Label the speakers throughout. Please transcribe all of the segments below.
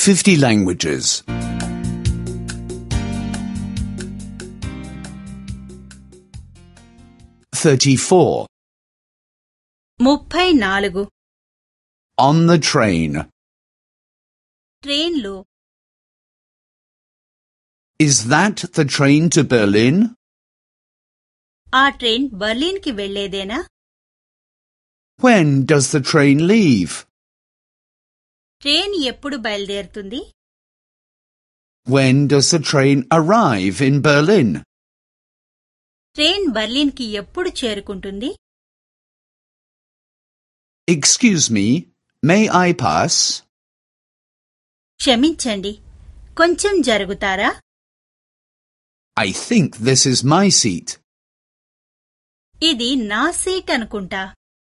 Speaker 1: 50 languages. 34.
Speaker 2: 34.
Speaker 1: On the train.
Speaker 2: ట్రైన్లో.
Speaker 1: Is that the train to Berlin?
Speaker 2: ఆ train బర్లిన్కి వెళ్లేదేనా?
Speaker 1: When does the train leave?
Speaker 2: Train ఎప్పుడు బయలుదేరుతుంది?
Speaker 1: When does the train arrive in Berlin?
Speaker 2: Train బర్లిన్కి ఎప్పుడు చేరుకుంటుంది?
Speaker 1: Excuse me, may I pass?
Speaker 2: క్షమించండి, కొంచెం జరుగుతారా?
Speaker 1: I think this is my seat.
Speaker 2: ఇది నా సీట్ అనుకుంటా.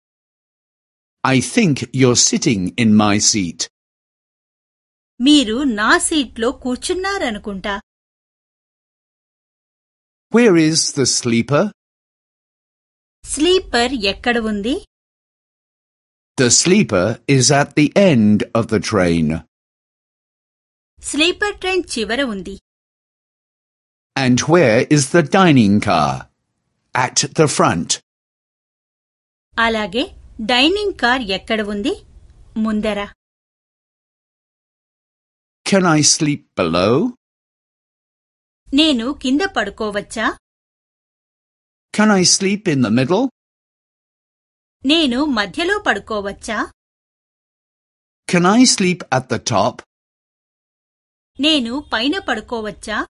Speaker 1: I think you're sitting in my seat.
Speaker 2: మీరు నా సీట్లో కూర్చున్నారనుకుంటా.
Speaker 1: Where is the sleeper?
Speaker 2: Sleeper ఎక్కడ ఉంది?
Speaker 1: The sleeper is at the end of the train.
Speaker 2: Sleeper train చివర ఉంది.
Speaker 1: And where is the dining car? At the front.
Speaker 2: అలాగే dining car ఎక్కడ ఉంది? ముందర.
Speaker 1: Can I sleep below?
Speaker 2: నేను కింద పడుకోవచ్చా?
Speaker 1: Can I sleep in the middle?
Speaker 2: నేను మధ్యలో పడుకోవచ్చా?
Speaker 1: Can I sleep at the top?
Speaker 2: నేను పైన పడుకోవచ్చా?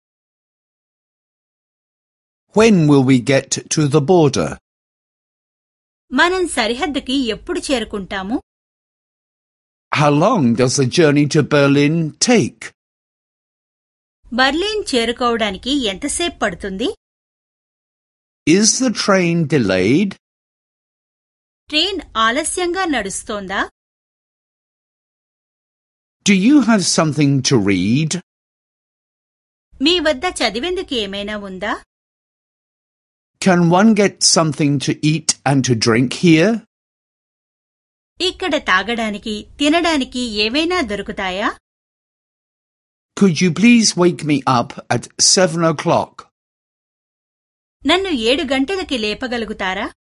Speaker 1: When will we get to the border?
Speaker 2: మనం సరిహద్దుకి ఎప్పుడు చేరుకుంటాము?
Speaker 1: How long does the journey to Berlin take?
Speaker 2: Berlin చేరుకోవడానికి ఎంతసేపు పడుతుంది?
Speaker 1: Is the train delayed?
Speaker 2: Train ఆలస్యంగా నడుస్తోందా?
Speaker 1: Do you have something to read?
Speaker 2: మీ వద్ద చదివేందుకు ఏమైనా ఉందా?
Speaker 1: Can one get something to eat and to drink here?
Speaker 2: ఇక్కడ తాగడానికి, తినడానికి ఏవైనా దొరుకుతాయా?
Speaker 1: Could you please wake me up at 7 o'clock?
Speaker 2: నన్ను 7 గంటలకి లేపగలుగుతారా?